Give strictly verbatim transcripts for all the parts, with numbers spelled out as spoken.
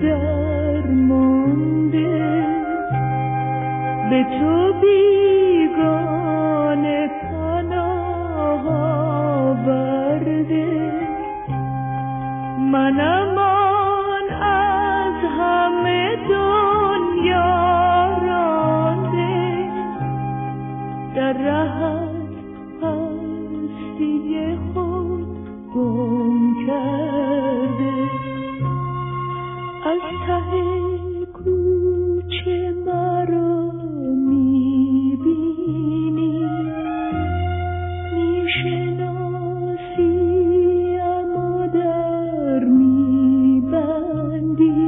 درمانده به تو بیگانه پناه آورده منم آن از همه دنیا رانده در رهت هستی خود گم کرده از ته کوچه مرا میبینی میشناسی اما در میبندی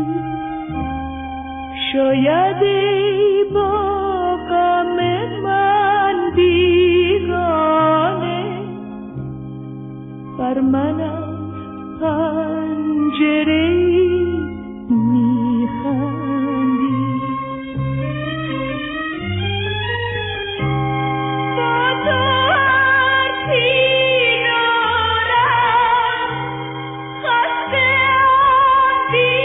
شاید ای با غم من بیگانه بر من از پنجره‌ای میخندی با تو حرفی دارم خسته آن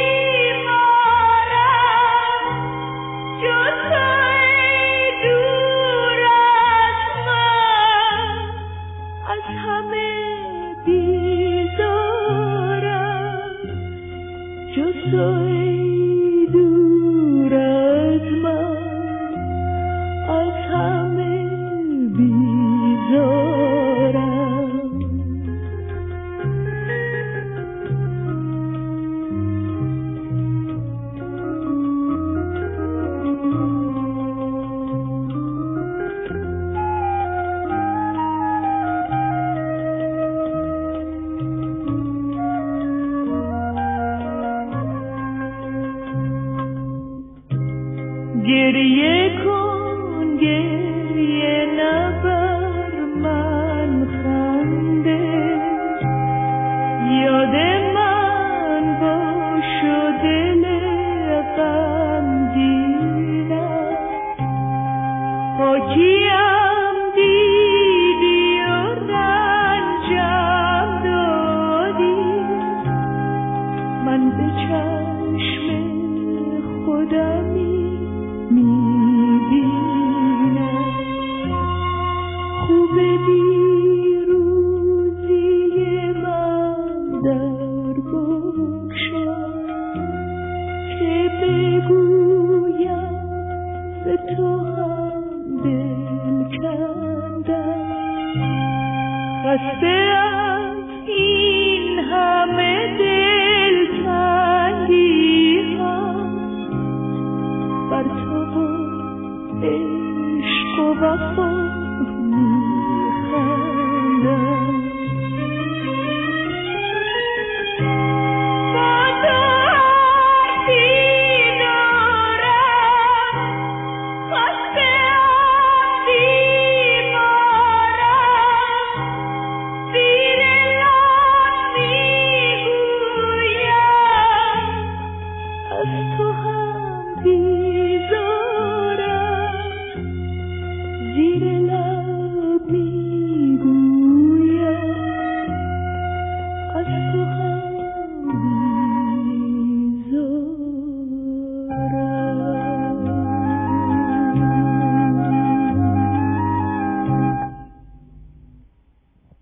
بیمارم جز تو ای دور از من از همه بیزارم جز تو ای دور از من از همه بیزارم گریه کن گریه نبر من خنده یاد من باش و دل غمگینم پاکیم دیدی و رنجم دادی من به چشم خودمی میبینم خوب دیروزی من در بگشا که بگویم به تو هم دل کندم خسته از این همه دلتنگی ها بر تو عشق و وفا میخندم با تو حرفی دارم خسته آن بیمارم زیر لب میگویم از تو هم بیزارم زیر